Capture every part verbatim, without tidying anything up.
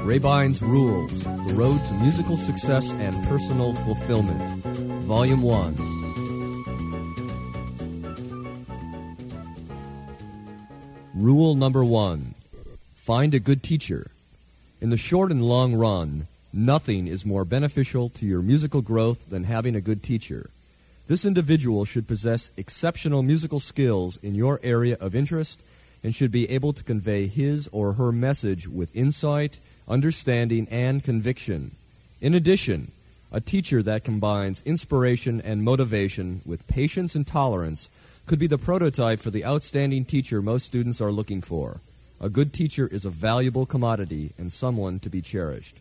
Rabine's Rules, The Road to Musical Success and Personal Fulfillment, Volume one. Rule number one, find a good teacher. In the short and long run, nothing is more beneficial to your musical growth than having a good teacher. This individual should possess exceptional musical skills in your area of interest and should be able to convey his or her message with insight, understanding, and conviction. In addition, a teacher that combines inspiration and motivation with patience and tolerance could be the prototype for the outstanding teacher most students are looking for. A good teacher is a valuable commodity and someone to be cherished.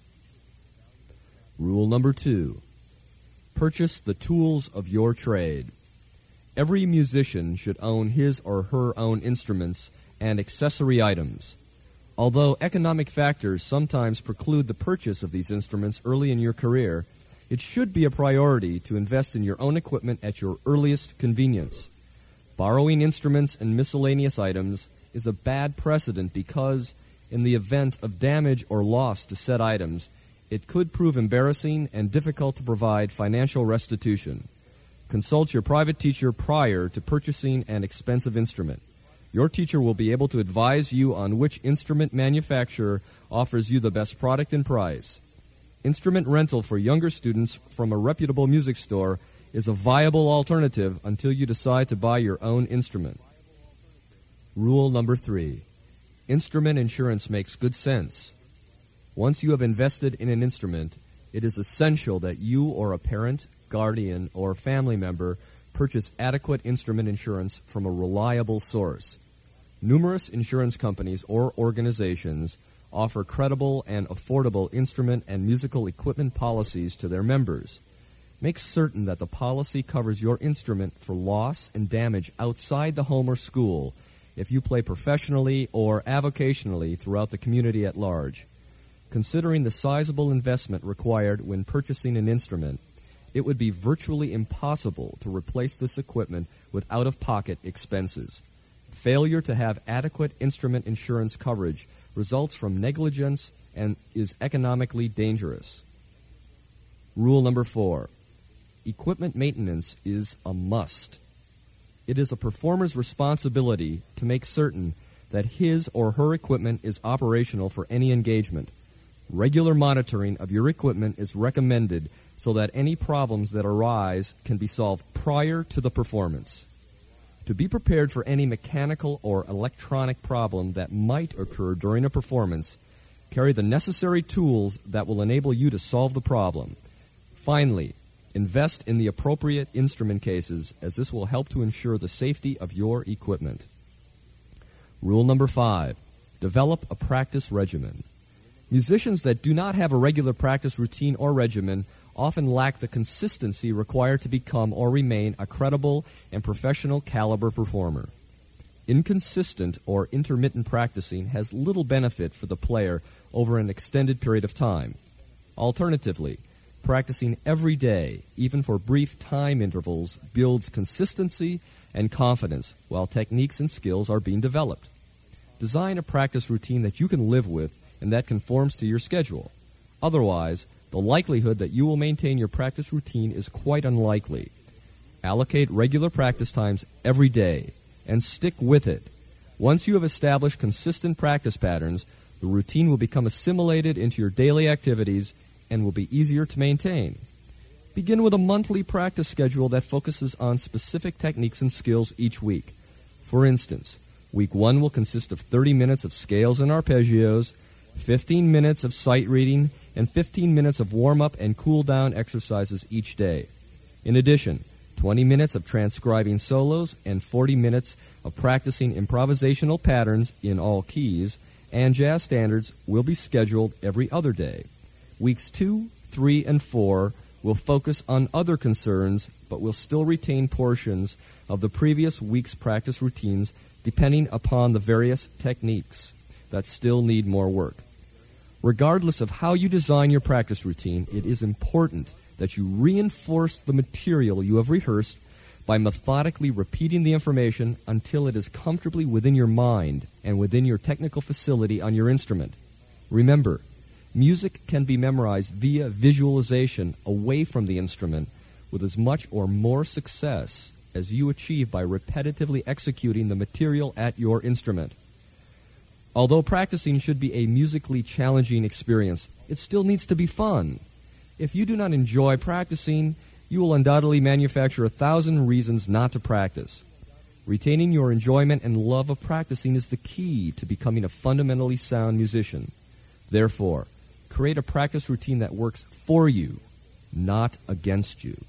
Rule number two, purchase the tools of your trade. Every musician should own his or her own instruments and accessory items. Although economic factors sometimes preclude the purchase of these instruments early in your career, it should be a priority to invest in your own equipment at your earliest convenience. Borrowing instruments and miscellaneous items is a bad precedent because, in the event of damage or loss to said items, it could prove embarrassing and difficult to provide financial restitution. Consult your private teacher prior to purchasing an expensive instrument. Your teacher will be able to advise you on which instrument manufacturer offers you the best product and price. Instrument rental for younger students from a reputable music store is a viable alternative until you decide to buy your own instrument. Rule number three, instrument insurance makes good sense. Once you have invested in an instrument, it is essential that you or a parent, guardian, or family member purchase adequate instrument insurance from a reliable source. Numerous insurance companies or organizations offer credible and affordable instrument and musical equipment policies to their members. Make certain that the policy covers your instrument for loss and damage outside the home or school if you play professionally or avocationally throughout the community at large. Considering the sizable investment required when purchasing an instrument, it would be virtually impossible to replace this equipment with out-of-pocket expenses. Failure to have adequate instrument insurance coverage results from negligence and is economically dangerous. Rule number four, equipment maintenance is a must. It is a performer's responsibility to make certain that his or her equipment is operational for any engagement. Regular monitoring of your equipment is recommended so that any problems that arise can be solved prior to the performance. To be prepared for any mechanical or electronic problem that might occur during a performance, carry the necessary tools that will enable you to solve the problem. Finally, invest in the appropriate instrument cases, as this will help to ensure the safety of your equipment. Rule number five, develop a practice regimen. Musicians that do not have a regular practice routine or regimen often lack the consistency required to become or remain a credible and professional caliber performer. Inconsistent or intermittent practicing has little benefit for the player over an extended period of time. Alternatively, practicing every day, even for brief time intervals, builds consistency and confidence while techniques and skills are being developed. Design a practice routine that you can live with and that conforms to your schedule. Otherwise, the likelihood that you will maintain your practice routine is quite unlikely. Allocate regular practice times every day and stick with it. Once you have established consistent practice patterns, the routine will become assimilated into your daily activities and will be easier to maintain. Begin with a monthly practice schedule that focuses on specific techniques and skills each week. For instance, week one will consist of thirty minutes of scales and arpeggios, fifteen minutes of sight reading, and fifteen minutes of warm-up and cool-down exercises each day. In addition, twenty minutes of transcribing solos and forty minutes of practicing improvisational patterns in all keys and jazz standards will be scheduled every other day. Weeks two, three, and four will focus on other concerns, but will still retain portions of the previous week's practice routines depending upon the various techniques that still need more work. Regardless of how you design your practice routine, it is important that you reinforce the material you have rehearsed by methodically repeating the information until it is comfortably within your mind and within your technical facility on your instrument. Remember, Music can be memorized via visualization away from the instrument with as much or more success as you achieve by repetitively executing the material at your instrument. Although practicing should be a musically challenging experience, it still needs to be fun. If you do not enjoy practicing, you will undoubtedly manufacture a thousand reasons not to practice. Retaining your enjoyment and love of practicing is the key to becoming a fundamentally sound musician. Therefore, create a practice routine that works for you, not against you.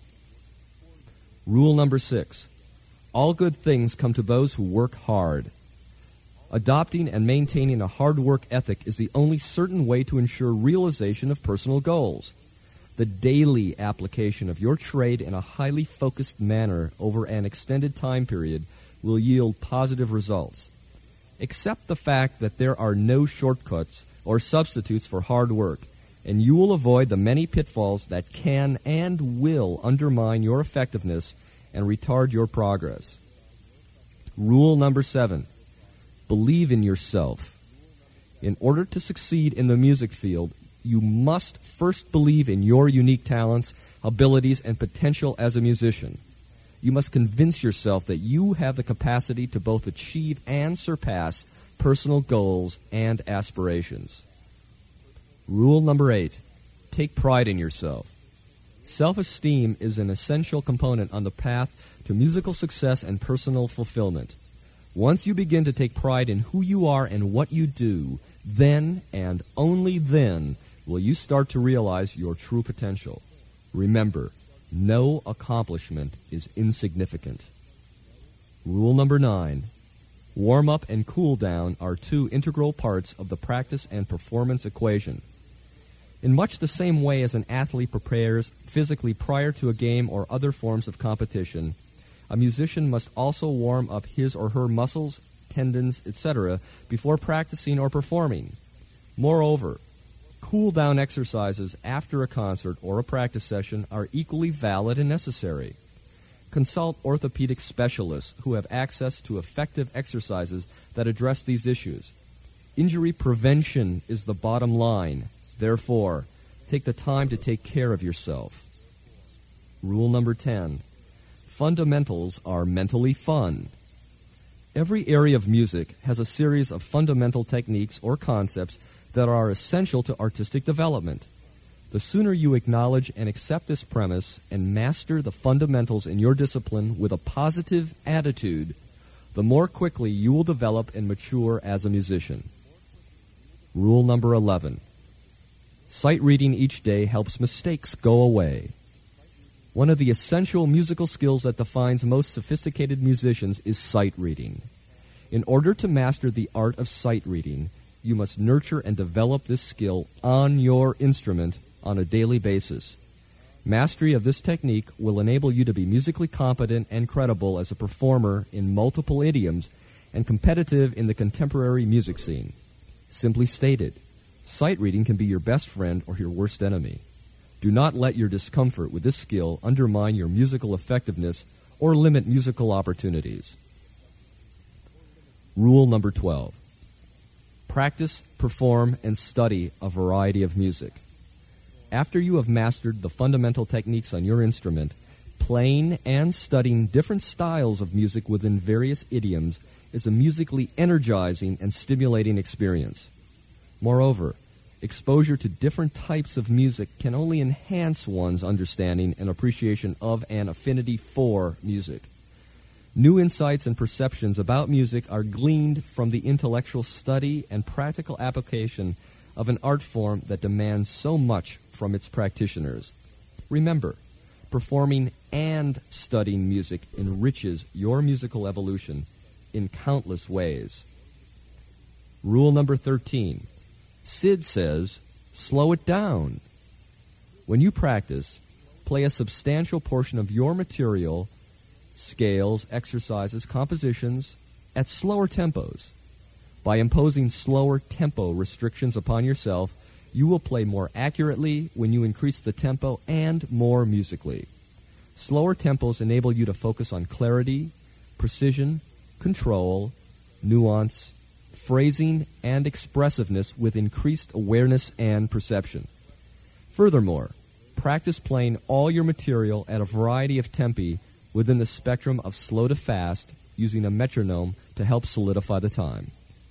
Rule number six. All good things come to those who work hard. Adopting and maintaining a hard work ethic is the only certain way to ensure realization of personal goals. The daily application of your trade in a highly focused manner over an extended time period will yield positive results. Accept the fact that there are no shortcuts or substitutes for hard work, and you will avoid the many pitfalls that can and will undermine your effectiveness and retard your progress. Rule number seven. Believe in yourself. In order to succeed in the music field, you must first believe in your unique talents, abilities, and potential as a musician. You must convince yourself that you have the capacity to both achieve and surpass personal goals and aspirations. Rule number eight. Take pride in yourself. Self-esteem is an essential component on the path to musical success and personal fulfillment. Once you begin to take pride in who you are and what you do, then and only then will you start to realize your true potential. Remember, no accomplishment is insignificant. Rule number nine. Warm-up and cool-down are two integral parts of the practice and performance equation. In much the same way as an athlete prepares physically prior to a game or other forms of competition, a musician must also warm up his or her muscles, tendons, et cetera before practicing or performing. Moreover, cool-down exercises after a concert or a practice session are equally valid and necessary. Consult orthopedic specialists who have access to effective exercises that address these issues. Injury prevention is the bottom line. Therefore, take the time to take care of yourself. Rule number ten. Fundamentals are mentally fun. Every area of music has a series of fundamental techniques or concepts that are essential to artistic development. The sooner you acknowledge and accept this premise and master the fundamentals in your discipline with a positive attitude, the more quickly you will develop and mature as a musician. Rule number eleven. Sight reading each day helps mistakes go away. One of the essential musical skills that defines most sophisticated musicians is sight reading. In order to master the art of sight reading, you must nurture and develop this skill on your instrument on a daily basis. Mastery of this technique will enable you to be musically competent and credible as a performer in multiple idioms and competitive in the contemporary music scene. Simply stated, sight reading can be your best friend or your worst enemy. Do not let your discomfort with this skill undermine your musical effectiveness or limit musical opportunities. Rule number twelve. Practice, perform, and study a variety of music. After you have mastered the fundamental techniques on your instrument, playing and studying different styles of music within various idioms is a musically energizing and stimulating experience. Moreover, exposure to different types of music can only enhance one's understanding and appreciation of and affinity for music. New insights and perceptions about music are gleaned from the intellectual study and practical application of an art form that demands so much from its practitioners. Remember, performing and studying music enriches your musical evolution in countless ways. Rule number thirteen. Sid says, slow it down. When you practice, play a substantial portion of your material, scales, exercises, compositions, at slower tempos. By imposing slower tempo restrictions upon yourself, you will play more accurately when you increase the tempo and more musically. Slower tempos enable you to focus on clarity, precision, control, nuance, phrasing, and expressiveness with increased awareness and perception. Furthermore, practice playing all your material at a variety of tempi within the spectrum of slow to fast using a metronome to help solidify the time.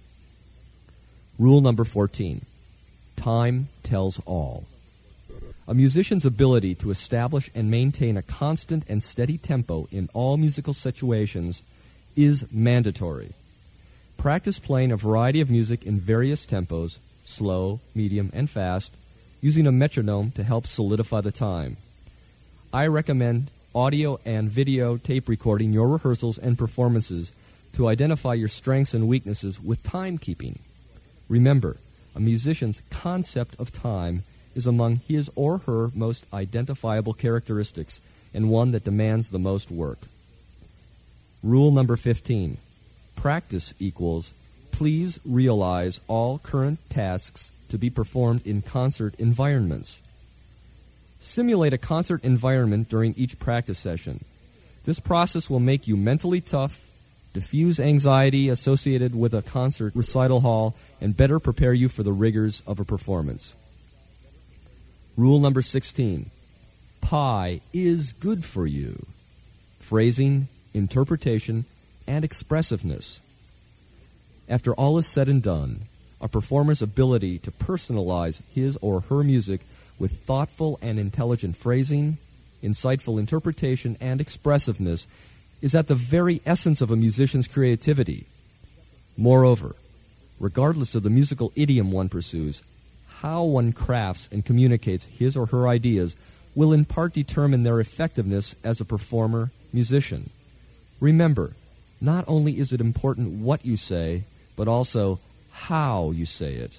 Rule number fourteen. Time tells all. A musician's ability to establish and maintain a constant and steady tempo in all musical situations is mandatory. Practice playing a variety of music in various tempos, slow, medium, and fast, using a metronome to help solidify the time. I recommend audio and video tape recording your rehearsals and performances to identify your strengths and weaknesses with timekeeping. Remember, a musician's concept of time is among his or her most identifiable characteristics and one that demands the most work. Rule number fifteen. Practice equals please realize all current tasks to be performed in concert environments. Simulate a concert environment during each practice session. This process will make you mentally tough, diffuse anxiety associated with a concert recital hall, and better prepare you for the rigors of a performance. Rule number sixteen. Pie is good for you. Phrasing, interpretation, and expressiveness. After all is said and done, a performer's ability to personalize his or her music with thoughtful and intelligent phrasing, insightful interpretation, and expressiveness is at the very essence of a musician's creativity. Moreover, regardless of the musical idiom one pursues, how one crafts and communicates his or her ideas will in part determine their effectiveness as a performer, musician. Remember, not only is it important what you say, but also how you say it.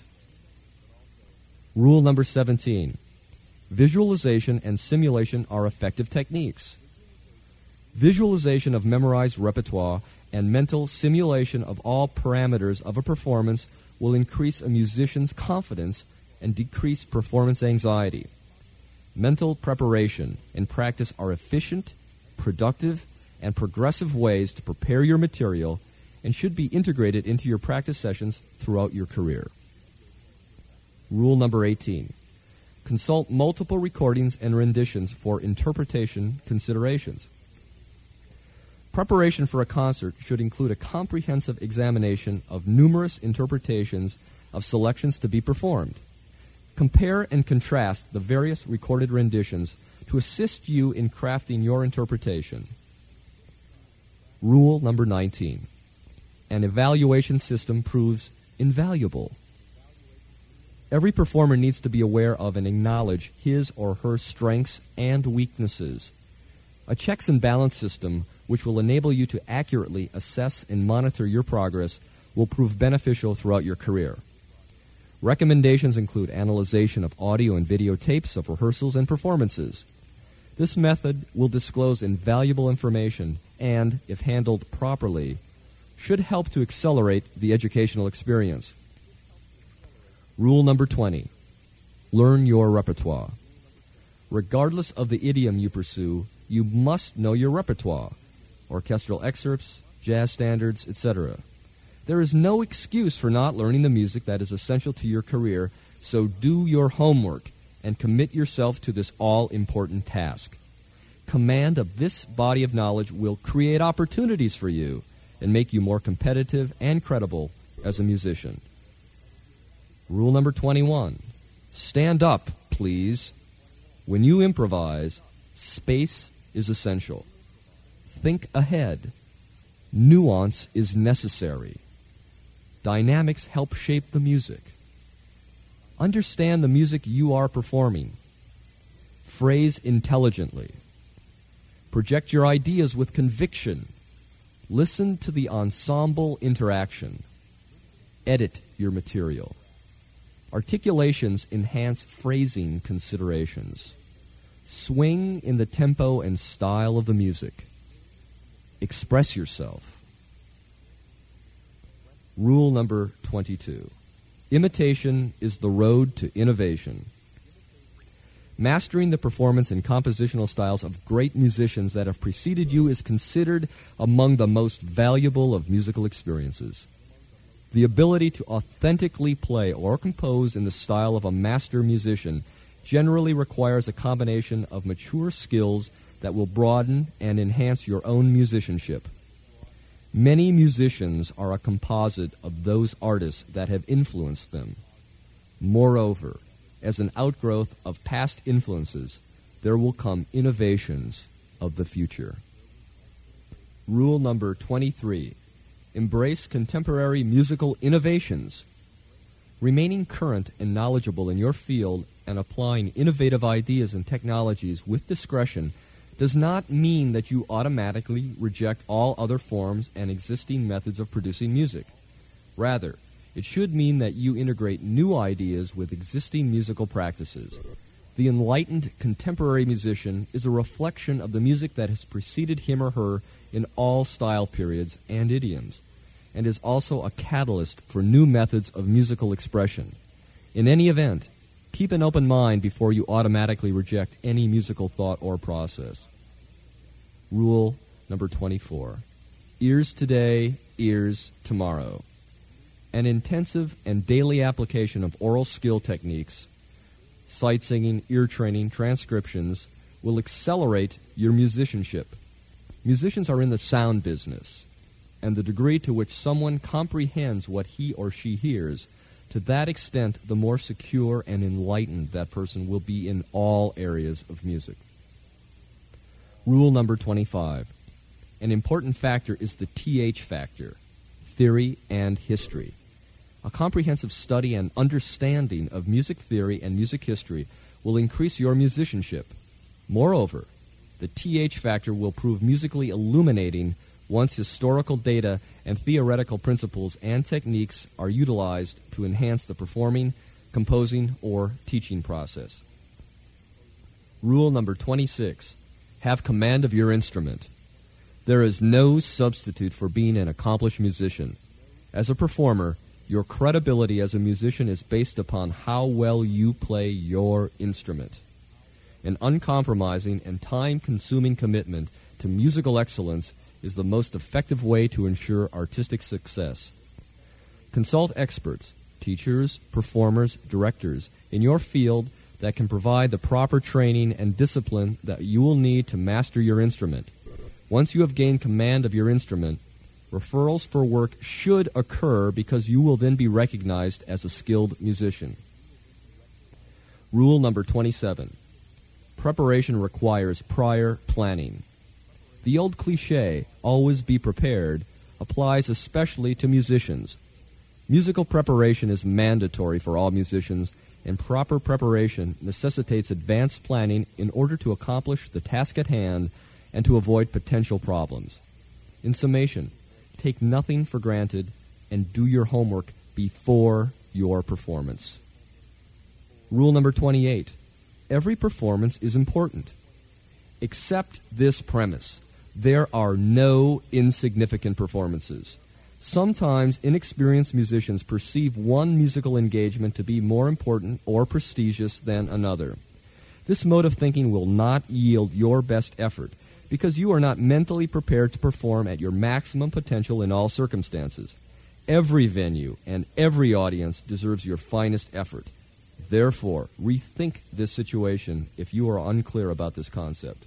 Rule number seventeen. Visualization and simulation are effective techniques. Visualization of memorized repertoire and mental simulation of all parameters of a performance will increase a musician's confidence and decrease performance anxiety. Mental preparation and practice are efficient, productive, and progressive ways to prepare your material and should be integrated into your practice sessions throughout your career. Rule number eighteen. Consult multiple recordings and renditions for interpretation considerations. Preparation for a concert should include a comprehensive examination of numerous interpretations of selections to be performed. Compare and contrast the various recorded renditions to assist you in crafting your interpretation. Rule number nineteen. An evaluation system proves invaluable. Every performer needs to be aware of and acknowledge his or her strengths and weaknesses. A checks and balance system which will enable you to accurately assess and monitor your progress will prove beneficial throughout your career. Recommendations include analyzation of audio and video tapes of rehearsals and performances. This method will disclose invaluable information and, if handled properly, should help to accelerate the educational experience. Rule number twenty. Learn your repertoire. Regardless of the idiom you pursue, you must know your repertoire, orchestral excerpts, jazz standards, et cetera. There is no excuse for not learning the music that is essential to your career, so do your homework and commit yourself to this all-important task. Command of this body of knowledge will create opportunities for you and make you more competitive and credible as a musician. Rule number twenty-one. Stand up, please. When you improvise, space is essential. Think ahead. Nuance is necessary. Dynamics help shape the music. Understand the music you are performing. Phrase intelligently. Project your ideas with conviction. Listen to the ensemble interaction. Edit your material. Articulations enhance phrasing considerations. Swing in the tempo and style of the music. Express yourself. Rule number twenty-two. Imitation is the road to innovation. Mastering the performance and compositional styles of great musicians that have preceded you is considered among the most valuable of musical experiences. The ability to authentically play or compose in the style of a master musician generally requires a combination of mature skills that will broaden and enhance your own musicianship. Many musicians are a composite of those artists that have influenced them. Moreover, as an outgrowth of past influences, there will come innovations of the future. Rule number twenty-three. Embrace contemporary musical innovations. Remaining current and knowledgeable in your field and applying innovative ideas and technologies with discretion does not mean that you automatically reject all other forms and existing methods of producing music. Rather, it should mean that you integrate new ideas with existing musical practices. The enlightened contemporary musician is a reflection of the music that has preceded him or her in all style periods and idioms, and is also a catalyst for new methods of musical expression. In any event, keep an open mind before you automatically reject any musical thought or process. Rule number twenty-four. Ears today, ears tomorrow. An intensive and daily application of oral skill techniques, sight singing, ear training, transcriptions, will accelerate your musicianship. Musicians are in the sound business, and the degree to which someone comprehends what he or she hears, to that extent, the more secure and enlightened that person will be in all areas of music. Rule number twenty-five. An important factor is the T H factor, theory and history. A comprehensive study and understanding of music theory and music history will increase your musicianship. Moreover, the T H factor will prove musically illuminating once historical data and theoretical principles and techniques are utilized to enhance the performing, composing, or teaching process. Rule number twenty-six. Have command of your instrument. There is no substitute for being an accomplished musician. As a performer, your credibility as a musician is based upon how well you play your instrument. An uncompromising and time-consuming commitment to musical excellence is the most effective way to ensure artistic success. Consult experts, teachers, performers, directors in your field that can provide the proper training and discipline that you will need to master your instrument. Once you have gained command of your instrument, referrals for work should occur because you will then be recognized as a skilled musician. Rule number twenty-seven. Preparation requires prior planning. The old cliche, always be prepared, applies especially to musicians. Musical preparation is mandatory for all musicians, and proper preparation necessitates advanced planning in order to accomplish the task at hand and to avoid potential problems. In summation, take nothing for granted and do your homework before your performance. Rule number twenty-eight. Every performance is important. Accept this premise. There are no insignificant performances. Sometimes inexperienced musicians perceive one musical engagement to be more important or prestigious than another. This mode of thinking will not yield your best effort because you are not mentally prepared to perform at your maximum potential in all circumstances. Every venue and every audience deserves your finest effort. Therefore, rethink this situation if you are unclear about this concept.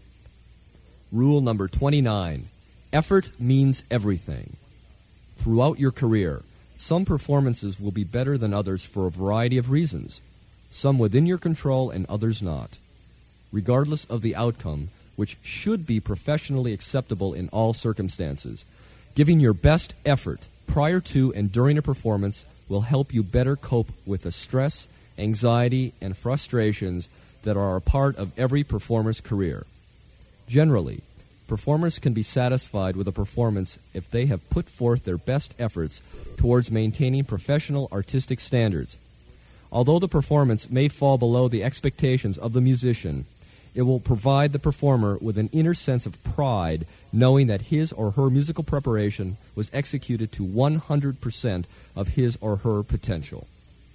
Rule number twenty-nine. Effort means everything. Throughout your career, some performances will be better than others for a variety of reasons, some within your control and others not. Regardless of the outcome, which should be professionally acceptable in all circumstances, giving your best effort prior to and during a performance will help you better cope with the stress, anxiety, and frustrations that are a part of every performer's career. Generally, performers can be satisfied with a performance if they have put forth their best efforts towards maintaining professional artistic standards. Although the performance may fall below the expectations of the musician, it will provide the performer with an inner sense of pride knowing that his or her musical preparation was executed to one hundred percent of his or her potential.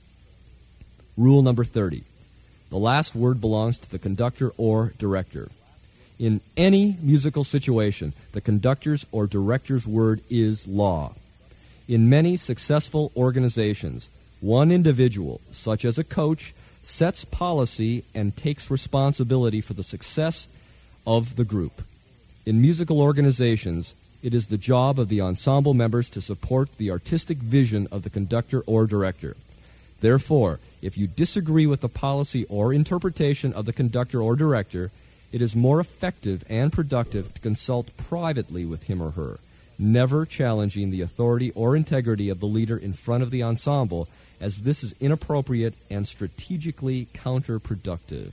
Rule number thirty. The last word belongs to the conductor or director. In any musical situation, the conductor's or director's word is law. In many successful organizations, one individual, such as a coach, sets policy and takes responsibility for the success of the group. In musical organizations, it is the job of the ensemble members to support the artistic vision of the conductor or director. Therefore, if you disagree with the policy or interpretation of the conductor or director, it is more effective and productive to consult privately with him or her, never challenging the authority or integrity of the leader in front of the ensemble, as this is inappropriate and strategically counterproductive.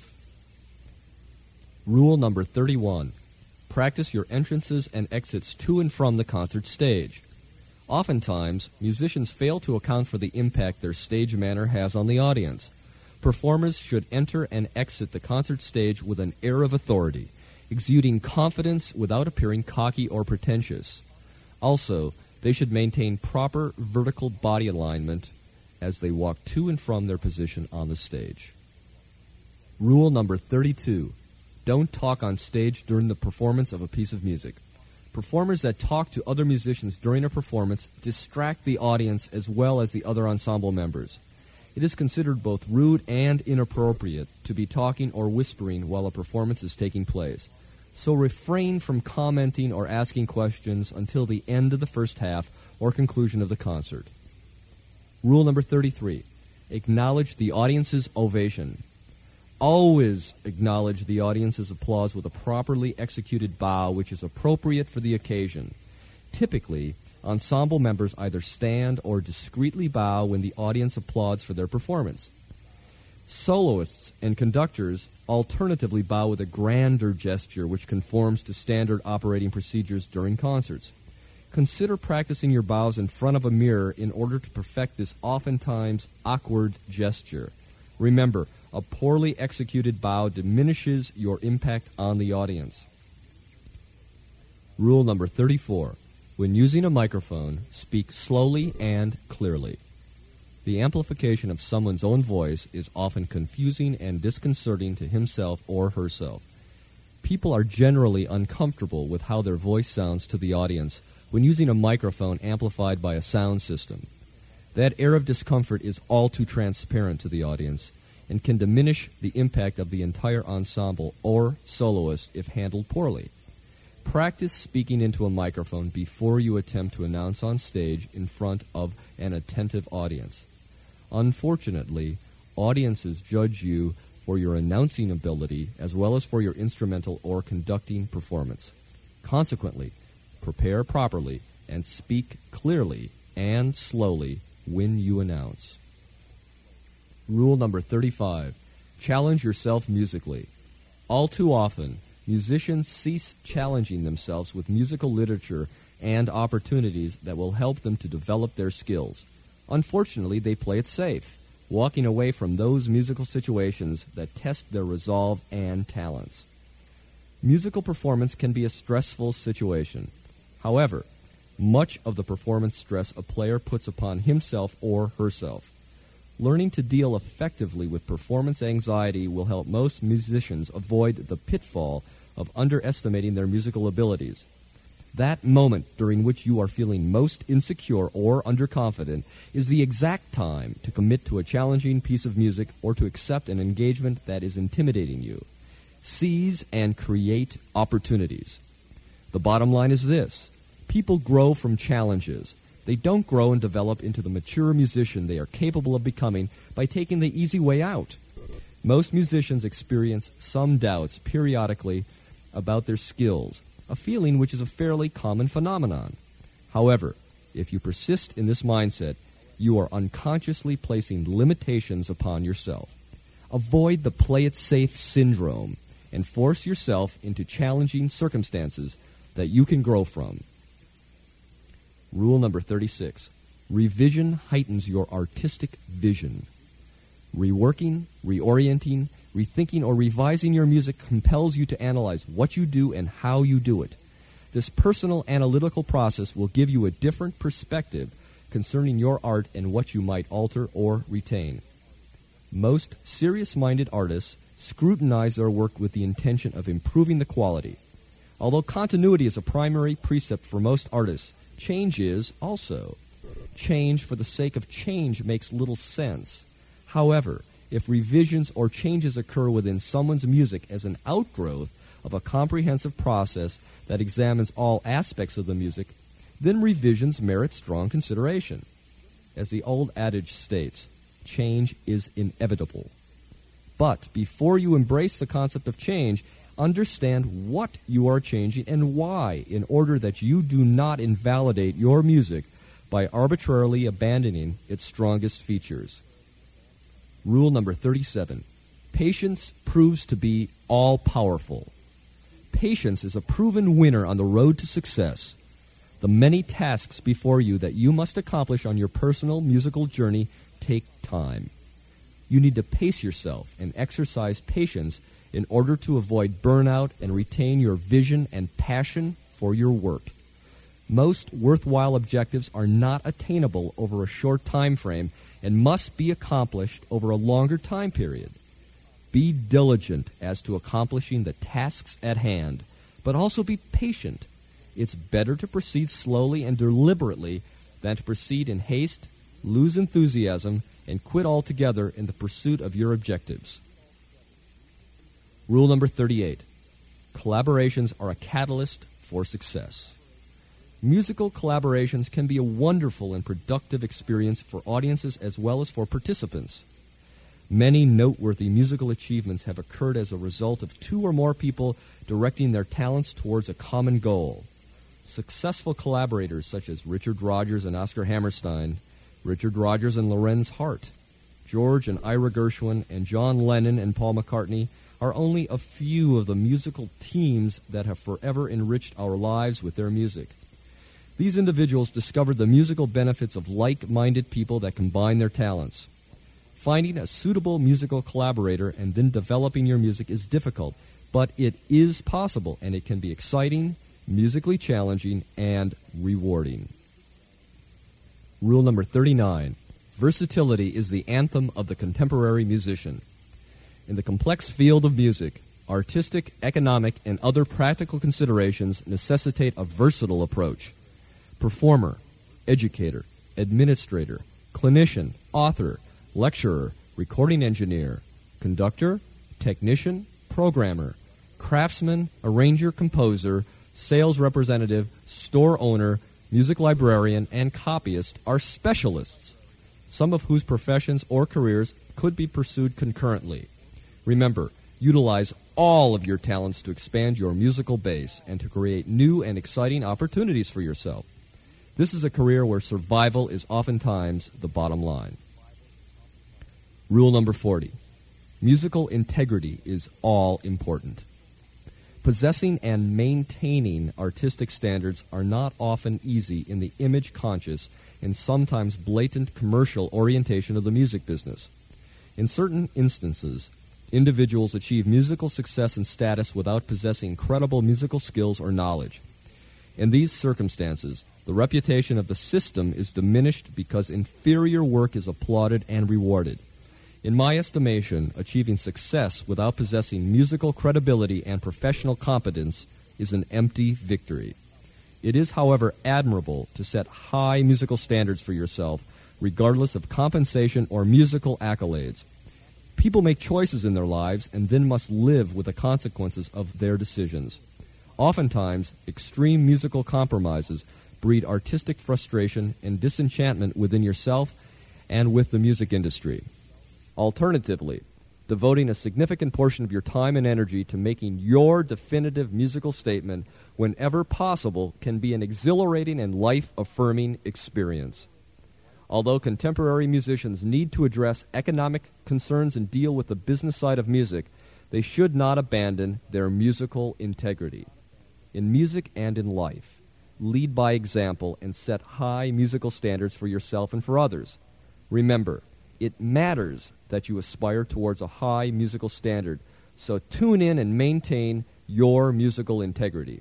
Rule number thirty-one. Practice your entrances and exits to and from the concert stage. Oftentimes, musicians fail to account for the impact their stage manner has on the audience. Performers should enter and exit the concert stage with an air of authority, exuding confidence without appearing cocky or pretentious. Also, they should maintain proper vertical body alignment as they walk to and from their position on the stage. Rule number thirty-two. Don't talk on stage during the performance of a piece of music. Performers that talk to other musicians during a performance distract the audience as well as the other ensemble members. It is considered both rude and inappropriate to be talking or whispering while a performance is taking place. So refrain from commenting or asking questions until the end of the first half or conclusion of the concert. Rule number thirty-three. Acknowledge the audience's ovation. Always acknowledge the audience's applause with a properly executed bow which is appropriate for the occasion. Typically, ensemble members either stand or discreetly bow when the audience applauds for their performance. Soloists and conductors alternatively bow with a grander gesture which conforms to standard operating procedures during concerts. Consider practicing your bows in front of a mirror in order to perfect this oftentimes awkward gesture. Remember, a poorly executed bow diminishes your impact on the audience. Rule number thirty-four. When using a microphone, speak slowly and clearly. The amplification of someone's own voice is often confusing and disconcerting to himself or herself. People are generally uncomfortable with how their voice sounds to the audience when using a microphone amplified by a sound system. That air of discomfort is all too transparent to the audience and can diminish the impact of the entire ensemble or soloist if handled poorly. Practice speaking into a microphone before you attempt to announce on stage in front of an attentive audience. Unfortunately, audiences judge you for your announcing ability as well as for your instrumental or conducting performance. Consequently, prepare properly and speak clearly and slowly when you announce. Rule number thirty-five. Challenge yourself musically. All too often, musicians cease challenging themselves with musical literature and opportunities that will help them to develop their skills. Unfortunately, they play it safe, walking away from those musical situations that test their resolve and talents. Musical performance can be a stressful situation. However, much of the performance stress a player puts upon himself or herself. Learning to deal effectively with performance anxiety will help most musicians avoid the pitfall of underestimating their musical abilities. That moment during which you are feeling most insecure or underconfident is the exact time to commit to a challenging piece of music or to accept an engagement that is intimidating you. Seize and create opportunities. The bottom line is this: people grow from challenges. They don't grow and develop into the mature musician they are capable of becoming by taking the easy way out. Most musicians experience some doubts periodically about their skills, a feeling which is a fairly common phenomenon. However, if you persist in this mindset, you are unconsciously placing limitations upon yourself. Avoid the play-it-safe syndrome and force yourself into challenging circumstances that you can grow from. Rule number thirty-six. Revision heightens your artistic vision. Reworking, reorienting, rethinking, or revising your music compels you to analyze what you do and how you do it. This personal analytical process will give you a different perspective concerning your art and what you might alter or retain. Most serious-minded artists scrutinize their work with the intention of improving the quality. Although continuity is a primary precept for most artists, change is also. change for the sake of change makes little sense. However, if revisions or changes occur within someone's music as an outgrowth of a comprehensive process that examines all aspects of the music, then revisions merit strong consideration. As the old adage states, change is inevitable. But before you embrace the concept of change, understand what you are changing and why, in order that you do not invalidate your music by arbitrarily abandoning its strongest features. Rule number thirty-seven. Patience proves to be all-powerful. Patience is a proven winner on the road to success. The many tasks before you that you must accomplish on your personal musical journey take time. You need to pace yourself and exercise patience in order to avoid burnout and retain your vision and passion for your work. Most worthwhile objectives are not attainable over a short time frame and must be accomplished over a longer time period. Be diligent as to accomplishing the tasks at hand, but also be patient. It's better to proceed slowly and deliberately than to proceed in haste, lose enthusiasm, and quit altogether in the pursuit of your objectives. Rule number thirty-eight. Collaborations are a catalyst for success. Musical collaborations can be a wonderful and productive experience for audiences as well as for participants. Many noteworthy musical achievements have occurred as a result of two or more people directing their talents towards a common goal. Successful collaborators such as Richard Rodgers and Oscar Hammerstein, Richard Rodgers and Lorenz Hart, George and Ira Gershwin, and John Lennon and Paul McCartney are only a few of the musical teams that have forever enriched our lives with their music. These individuals discovered the musical benefits of like-minded people that combine their talents. Finding a suitable musical collaborator and then developing your music is difficult, but it is possible, and it can be exciting, musically challenging, and rewarding. Rule number thirty-nine. Versatility is the anthem of the contemporary musician. In the complex field of music, artistic, economic, and other practical considerations necessitate a versatile approach. Performer, educator, administrator, clinician, author, lecturer, recording engineer, conductor, technician, programmer, craftsman, arranger, composer, sales representative, store owner, music librarian, and copyist are specialists, some of whose professions or careers could be pursued concurrently. Remember, utilize all of your talents to expand your musical base and to create new and exciting opportunities for yourself. This is a career where survival is oftentimes the bottom line. Rule number forty. Musical integrity is all important. Possessing and maintaining artistic standards are not often easy in the image-conscious and sometimes blatant commercial orientation of the music business. In certain instances, individuals achieve musical success and status without possessing credible musical skills or knowledge. In these circumstances, the reputation of the system is diminished because inferior work is applauded and rewarded. In my estimation, achieving success without possessing musical credibility and professional competence is an empty victory. It is, however, admirable to set high musical standards for yourself, regardless of compensation or musical accolades. People make choices in their lives and then must live with the consequences of their decisions. Oftentimes, extreme musical compromises breed artistic frustration and disenchantment within yourself and with the music industry. Alternatively, devoting a significant portion of your time and energy to making your definitive musical statement whenever possible can be an exhilarating and life-affirming experience. Although contemporary musicians need to address economic concerns and deal with the business side of music, they should not abandon their musical integrity. In music and in life, lead by example and set high musical standards for yourself and for others. Remember, it matters that you aspire towards a high musical standard, so tune in and maintain your musical integrity.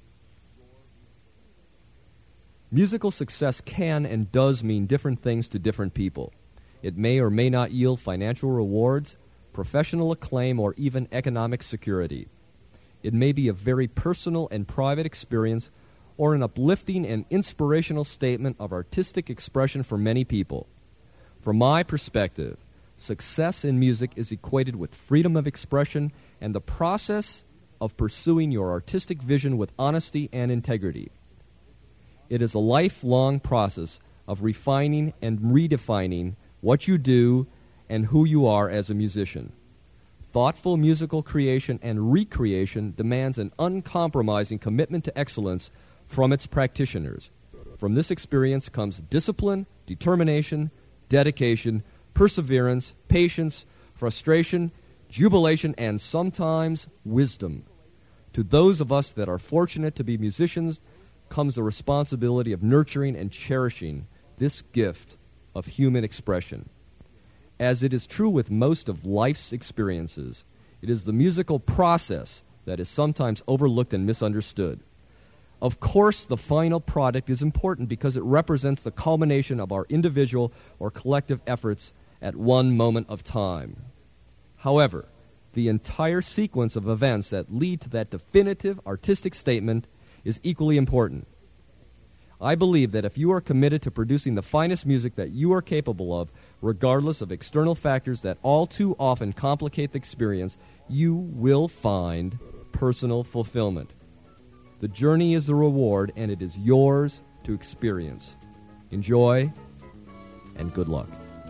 Musical success can and does mean different things to different people. It may or may not yield financial rewards, professional acclaim, or even economic security. It may be a very personal and private experience, or an uplifting and inspirational statement of artistic expression for many people. From my perspective, success in music is equated with freedom of expression and the process of pursuing your artistic vision with honesty and integrity. It is a lifelong process of refining and redefining what you do and who you are as a musician. Thoughtful musical creation and recreation demands an uncompromising commitment to excellence from its practitioners. From this experience comes discipline, determination, dedication, perseverance, patience, frustration, jubilation, and sometimes wisdom. To those of us that are fortunate to be musicians comes the responsibility of nurturing and cherishing this gift of human expression. As it is true with most of life's experiences, it is the musical process that is sometimes overlooked and misunderstood. Of course, the final product is important because it represents the culmination of our individual or collective efforts at one moment of time. However, the entire sequence of events that lead to that definitive artistic statement is equally important. I believe that if you are committed to producing the finest music that you are capable of, regardless of external factors that all too often complicate the experience, you will find personal fulfillment. The journey is the reward, and it is yours to experience. Enjoy, and good luck.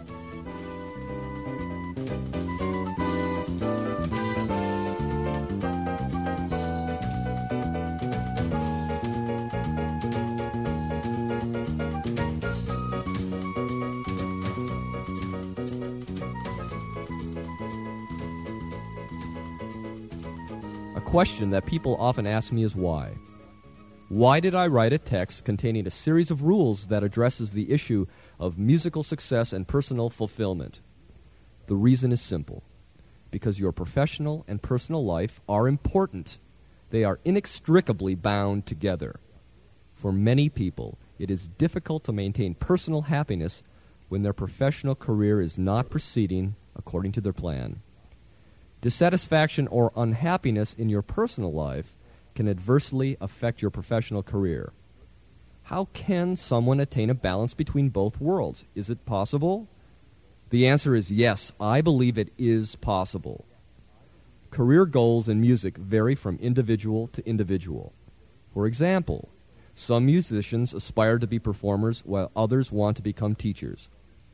A question that people often ask me is why. Why did I write a text containing a series of rules that addresses the issue of musical success and personal fulfillment? The reason is simple. Because your professional and personal life are important. They are inextricably bound together. For many people, it is difficult to maintain personal happiness when their professional career is not proceeding according to their plan. Dissatisfaction or unhappiness in your personal life can adversely affect your professional career. How can someone attain a balance between both worlds? Is it possible? The answer is yes, I believe it is possible. Career goals in music vary from individual to individual. For example, some musicians aspire to be performers while others want to become teachers.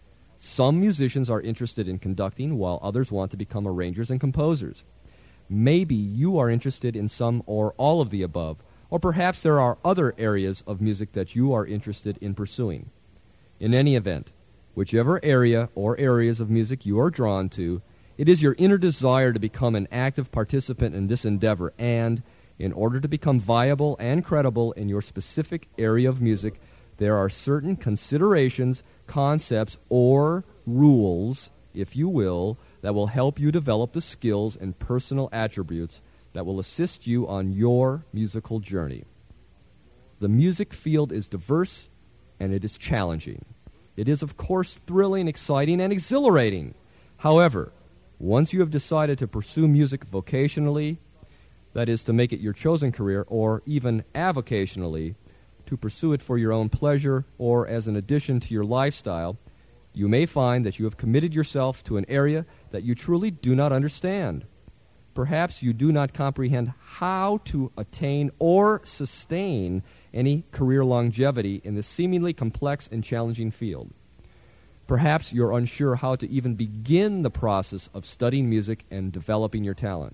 Some musicians are interested in conducting while others want to become arrangers and composers. Maybe you are interested in some or all of the above, or perhaps there are other areas of music that you are interested in pursuing. In any event, whichever area or areas of music you are drawn to, it is your inner desire to become an active participant in this endeavor, and in order to become viable and credible in your specific area of music, there are certain considerations, concepts, or rules, if you will, that will help you develop the skills and personal attributes that will assist you on your musical journey. The music field is diverse and it is challenging. It is, of course, thrilling, exciting, and exhilarating. However, once you have decided to pursue music vocationally, that is, to make it your chosen career, or even avocationally, to pursue it for your own pleasure or as an addition to your lifestyle, you may find that you have committed yourself to an area that you truly do not understand. Perhaps you do not comprehend how to attain or sustain any career longevity in this seemingly complex and challenging field. Perhaps you're unsure how to even begin the process of studying music and developing your talent.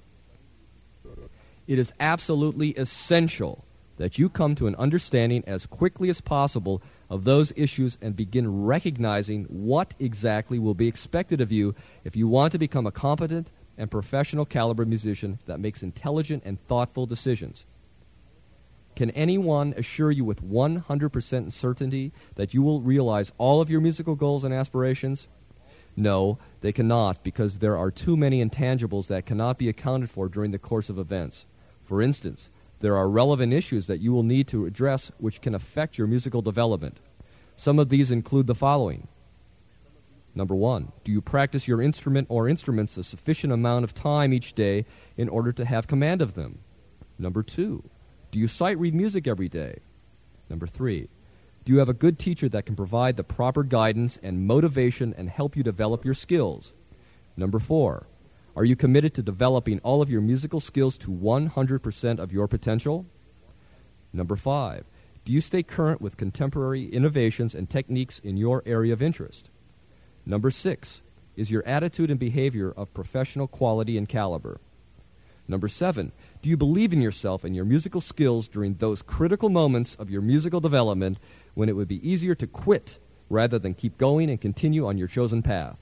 It is absolutely essential that you come to an understanding as quickly as possible of those issues and begin recognizing what exactly will be expected of you if you want to become a competent and professional caliber musician that makes intelligent and thoughtful decisions. Can anyone assure you with one hundred percent certainty that you will realize all of your musical goals and aspirations? No, they cannot, because there are too many intangibles that cannot be accounted for during the course of events. For instance, there are relevant issues that you will need to address which can affect your musical development. Some of these include the following. Number one, do you practice your instrument or instruments a sufficient amount of time each day in order to have command of them? Number two, do you sight read music every day? Number three, do you have a good teacher that can provide the proper guidance and motivation and help you develop your skills? Number four, are you committed to developing all of your musical skills to one hundred percent of your potential? Number five, do you stay current with contemporary innovations and techniques in your area of interest? Number six, is your attitude and behavior of professional quality and caliber? Number seven, do you believe in yourself and your musical skills during those critical moments of your musical development when it would be easier to quit rather than keep going and continue on your chosen path?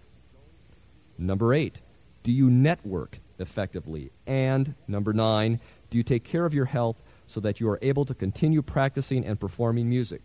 Number eight, do you network effectively? And number nine, do you take care of your health so that you are able to continue practicing and performing music?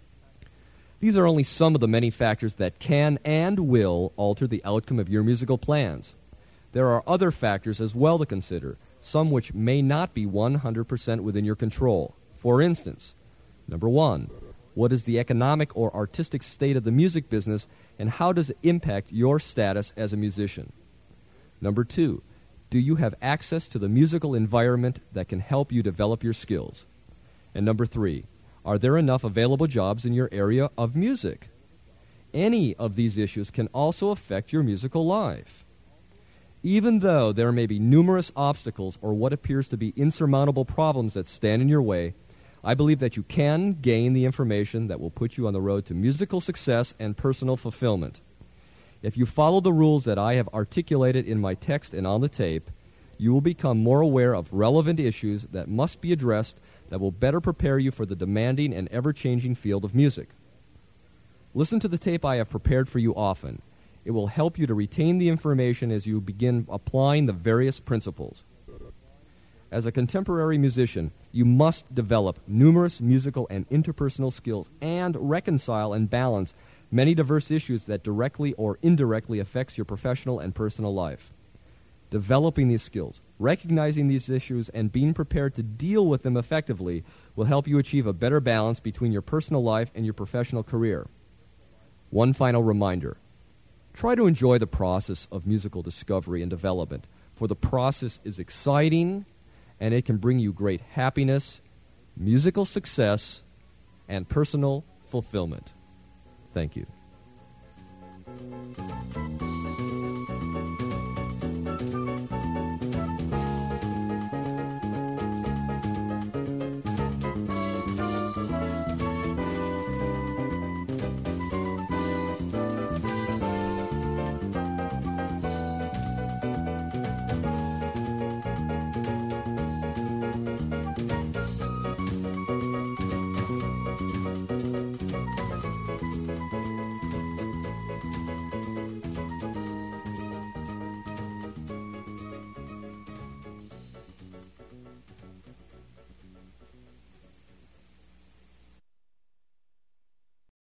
These are only some of the many factors that can and will alter the outcome of your musical plans. There are other factors as well to consider, some which may not be one hundred percent within your control. For instance, number one, what is the economic or artistic state of the music business, and how does it impact your status as a musician? Number two, do you have access to the musical environment that can help you develop your skills? And number three, are there enough available jobs in your area of music? Any of these issues can also affect your musical life. Even though there may be numerous obstacles or what appears to be insurmountable problems that stand in your way, I believe that you can gain the information that will put you on the road to musical success and personal fulfillment. If you follow the rules that I have articulated in my text and on the tape, you will become more aware of relevant issues that must be addressed that will better prepare you for the demanding and ever-changing field of music. Listen to the tape I have prepared for you often. It will help you to retain the information as you begin applying the various principles. As a contemporary musician, you must develop numerous musical and interpersonal skills and reconcile and balance many diverse issues that directly or indirectly affects your professional and personal life. Developing these skills, recognizing these issues, and being prepared to deal with them effectively will help you achieve a better balance between your personal life and your professional career. One final reminder. Try to enjoy the process of musical discovery and development, for the process is exciting and it can bring you great happiness, musical success, and personal fulfillment. Thank you.